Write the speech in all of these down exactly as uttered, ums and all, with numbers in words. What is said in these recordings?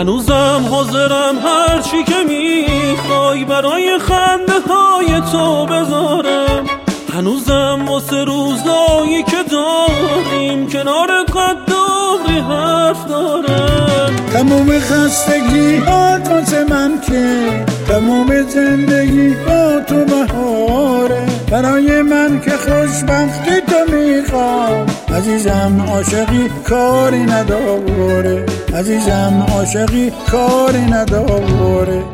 هنوزم حاضرم هر چی که میخوای برای خنده های تو بذارم. هنوزم واسه روزایی که داریم کنارت قد دوری حرف دارم. تموم خستگی هات واسه من که تموم زندگی با تو بهاره. برای من که خوشبختی تو میخوام عزیزم، عاشقی کاری نداره. عزیزم عاشقی کاری نداره.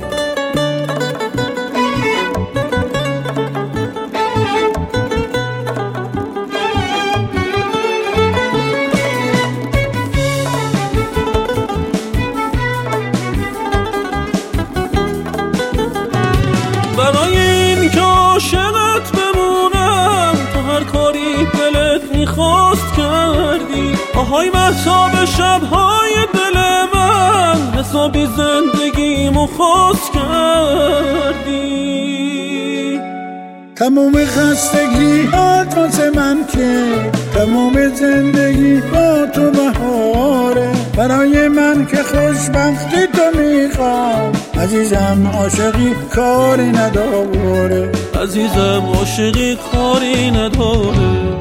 برای این که عاشقت بمونم تو هر کاری دلت میخواست کردی. آهای مهتاب شبهای دل من حسابی زندگیمو خواست کردی. تموم خستگی هات واسه من که تموم زندگی با تو بهاره. برای من که خوشبختی تو میخوام عزیزم، عاشقی کاری نداره. عزیزم عاشقی کاری نداره.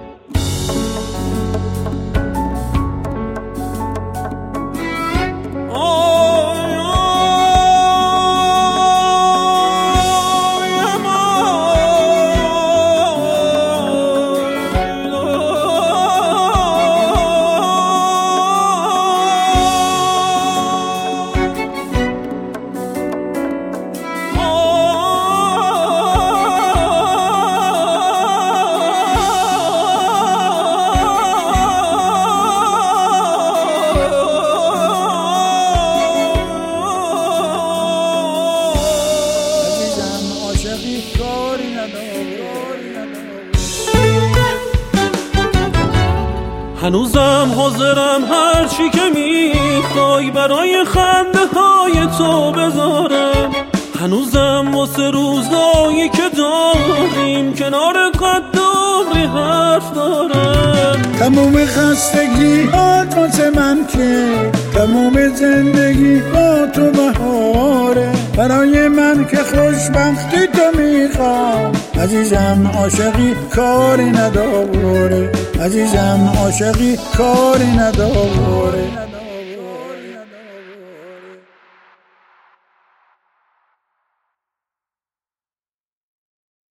هنوزم حاضرم هر چی که میخوای برای خنده های تو بذارم. هنوزم واسه روزایی که داریم کنارت قد دوری حرف دارم. تموم خستگی هات واسه من که تموم زندگی با تو بهاره. برای من که خوشبختی تو میخوام عزیزم، عاشقی کاری نداره. عزیزم عاشقی کاری نداره.